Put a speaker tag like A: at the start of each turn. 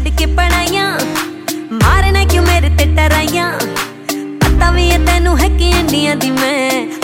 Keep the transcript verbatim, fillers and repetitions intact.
A: छड़ के पढ़ाइयां मारना क्यों मेरे ते टराइयां पता भी है तेनू है कि इंडिया दी मैं